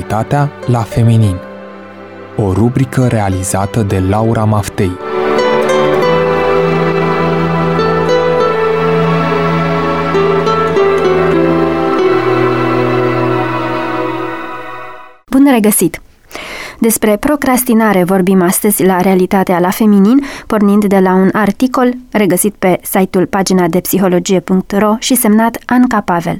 Realitatea la feminin. O rubrică realizată de Laura Maftei. Bun regăsit! Despre procrastinare vorbim astăzi la Realitatea la feminin, pornind de la un articol regăsit pe site-ul paginadepsihologie.ro și semnat Anca Pavel.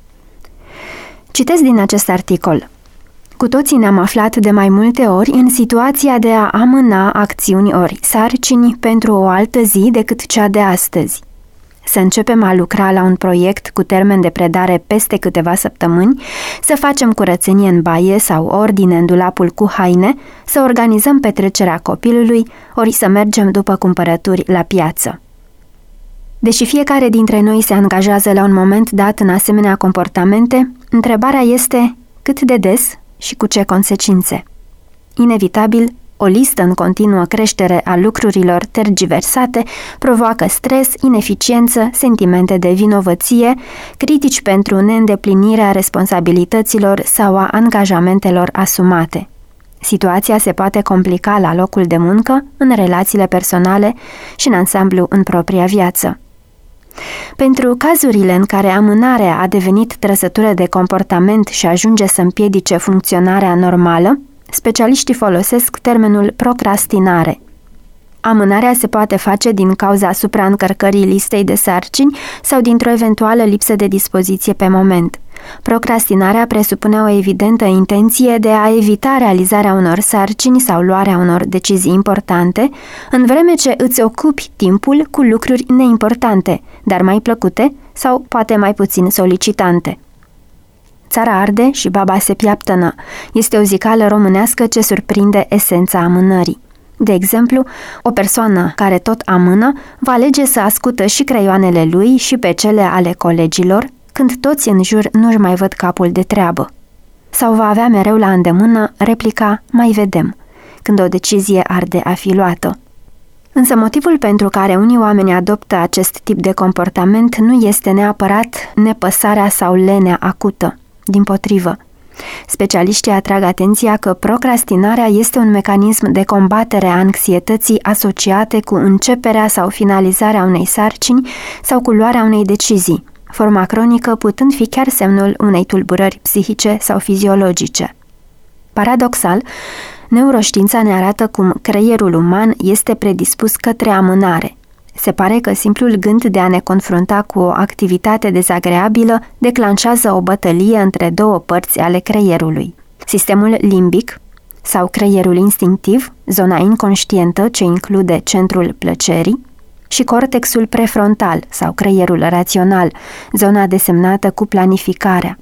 Citesc din acest articol. Cu toții ne-am aflat de mai multe ori în situația de a amâna acțiuni ori sarcini pentru o altă zi decât cea de astăzi. Să începem a lucra la un proiect cu termen de predare peste câteva săptămâni, să facem curățenie în baie sau ordine în dulapul cu haine, să organizăm petrecerea copilului, ori să mergem după cumpărături la piață. Deși fiecare dintre noi se angajează la un moment dat în asemenea comportamente, întrebarea este cât de des și cu ce consecințe. Inevitabil, o listă în continuă creștere a lucrurilor tergiversate provoacă stres, ineficiență, sentimente de vinovăție, critici pentru neîndeplinirea responsabilităților sau a angajamentelor asumate. Situația se poate complica la locul de muncă, în relațiile personale și în ansamblu în propria viață. Pentru cazurile în care amânarea a devenit trăsătură de comportament și ajunge să împiedice funcționarea normală, specialiștii folosesc termenul procrastinare. Amânarea se poate face din cauza supraîncărcării listei de sarcini sau dintr-o eventuală lipsă de dispoziție pe moment. Procrastinarea presupune o evidentă intenție de a evita realizarea unor sarcini sau luarea unor decizii importante, în vreme ce îți ocupi timpul cu lucruri neimportante, dar mai plăcute sau poate mai puțin solicitante. Țara arde și baba se piaptănă. Este o zicală românească ce surprinde esența amânării. De exemplu, o persoană care tot amână va alege să ascută și creioanele lui și pe cele ale colegilor, când toți în jur nu-și mai văd capul de treabă. Sau va avea mereu la îndemână replica "mai vedem", când o decizie arde a fi luată. Însă motivul pentru care unii oameni adoptă acest tip de comportament nu este neapărat nepăsarea sau lenea acută. Dimpotrivă, specialiștii atrag atenția că procrastinarea este un mecanism de combatere a anxietății asociate cu începerea sau finalizarea unei sarcini sau cu luarea unei decizii, forma cronică putând fi chiar semnul unei tulburări psihice sau fiziologice. Paradoxal, neuroștiința ne arată cum creierul uman este predispus către amânare. Se pare că simplul gând de a ne confrunta cu o activitate dezagreabilă declanșează o bătălie între două părți ale creierului. Sistemul limbic, sau creierul instinctiv, zona inconștientă ce include centrul plăcerii, și cortexul prefrontal, sau creierul rațional, zona desemnată cu planificarea.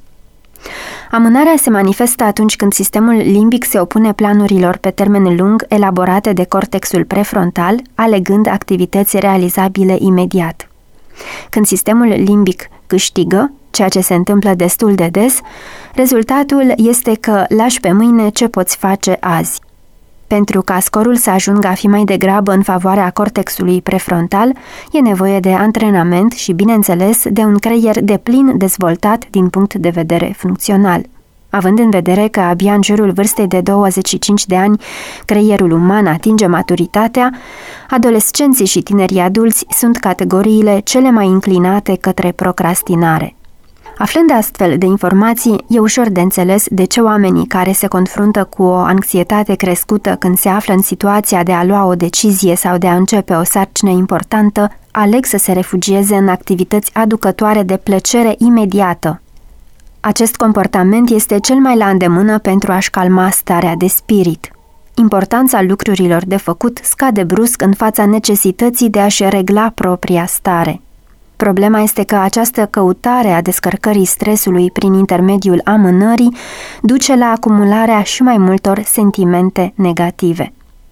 Amânarea se manifestă atunci când sistemul limbic se opune planurilor pe termen lung elaborate de cortexul prefrontal, alegând activități realizabile imediat. Când sistemul limbic câștigă, ceea ce se întâmplă destul de des, rezultatul este că lași pe mâine ce poți face azi. Pentru ca scorul să ajungă a fi mai degrabă în favoarea cortexului prefrontal, e nevoie de antrenament și, bineînțeles, de un creier deplin dezvoltat din punct de vedere funcțional. Având în vedere că abia în jurul vârstei de 25 de ani creierul uman atinge maturitatea, adolescenții și tinerii adulți sunt categoriile cele mai înclinate către procrastinare. Aflând astfel de informații, e ușor de înțeles de ce oamenii care se confruntă cu o anxietate crescută când se află în situația de a lua o decizie sau de a începe o sarcină importantă, aleg să se refugieze în activități aducătoare de plăcere imediată. Acest comportament este cel mai la îndemână pentru a-și calma starea de spirit. Importanța lucrurilor de făcut scade brusc în fața necesității de a-și regla propria stare. Problema este că această căutare a descărcării stresului prin intermediul amânării duce la acumularea și mai multor sentimente negative.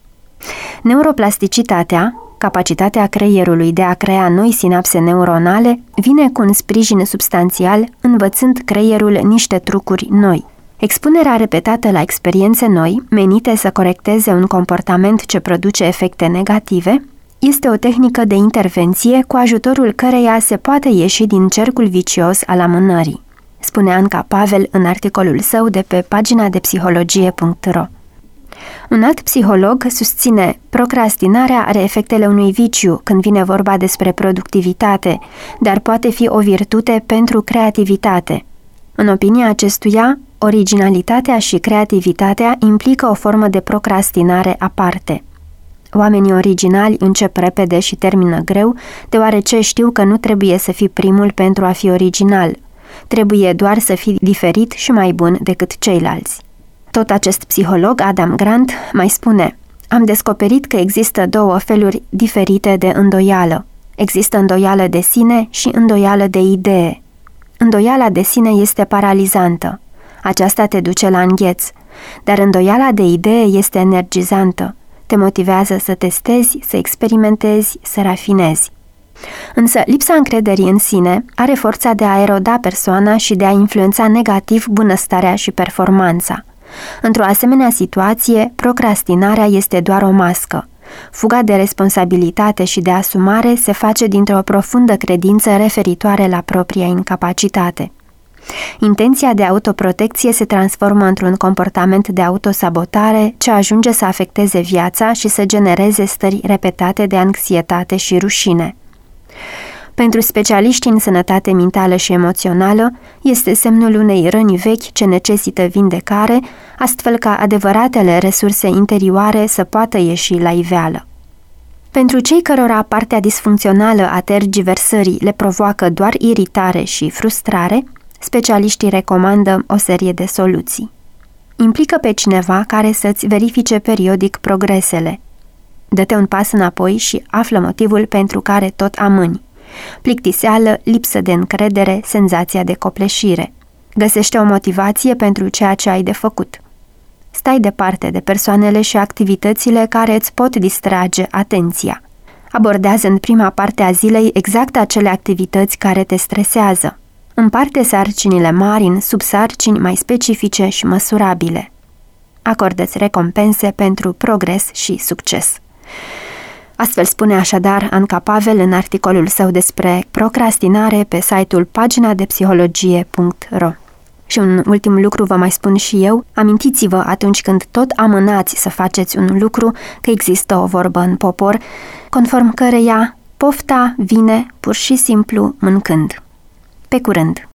Neuroplasticitatea, capacitatea creierului de a crea noi sinapse neuronale, vine cu un sprijin substanțial, învățând creierul niște trucuri noi. Expunerea repetată la experiențe noi, menite să corecteze un comportament ce produce efecte negative, este o tehnică de intervenție cu ajutorul căreia se poate ieși din cercul vicios al amânării. spune Anca Pavel în articolul său de pe pagina de psihologie.ro. Un alt psiholog susține: procrastinarea are efectele unui viciu când vine vorba despre productivitate, dar poate fi o virtute pentru creativitate. În opinia acestuia, originalitatea și creativitatea implică o formă de procrastinare aparte. Oamenii originali încep repede și termină greu, deoarece știu că nu trebuie să fii primul pentru a fi original. Trebuie doar să fii diferit și mai bun decât ceilalți. Tot acest psiholog, Adam Grant, mai spune: am descoperit că există două feluri diferite de îndoială. Există îndoială de sine și îndoială de idee. Îndoiala de sine este paralizantă. Aceasta te duce la îngheț. Dar îndoiala de idee este energizantă. Te motivează să testezi, să experimentezi, să rafinezi. Însă lipsa încrederii în sine are forța de a eroda persoana și de a influența negativ bunăstarea și performanța. Într-o asemenea situație, procrastinarea este doar o mască. Fuga de responsabilitate și de asumare se face dintr-o profundă credință referitoare la propria incapacitate. Intenția de autoprotecție se transformă într-un comportament de autosabotare ce ajunge să afecteze viața și să genereze stări repetate de anxietate și rușine. Pentru specialiști în sănătate mentală și emoțională, este semnul unei răni vechi ce necesită vindecare, astfel ca adevăratele resurse interioare să poată ieși la iveală. Pentru cei cărora partea disfuncțională a tergiversării le provoacă doar iritare și frustrare, specialiștii recomandă o serie de soluții. Implică pe cineva care să-ți verifice periodic progresele. Dă-te un pas înapoi și află motivul pentru care tot amâni. Plictiseală, lipsă de încredere, senzația de copleșire. Găsește o motivație pentru ceea ce ai de făcut. Stai departe de persoanele și activitățile care îți pot distrage atenția. Abordează în prima parte a zilei exact acele activități care te stresează. Împarte sarcinile mari în subsarcini mai specifice și măsurabile. Acordă-ți recompense pentru progres și succes. Astfel spune așadar Anca Pavel în articolul său despre procrastinare pe site-ul paginadepsihologie.ro. Și un ultim lucru vă mai spun și eu: amintiți-vă atunci când tot amânați să faceți un lucru că există o vorbă în popor, conform căreia pofta vine pur și simplu mâncând. Pe curând!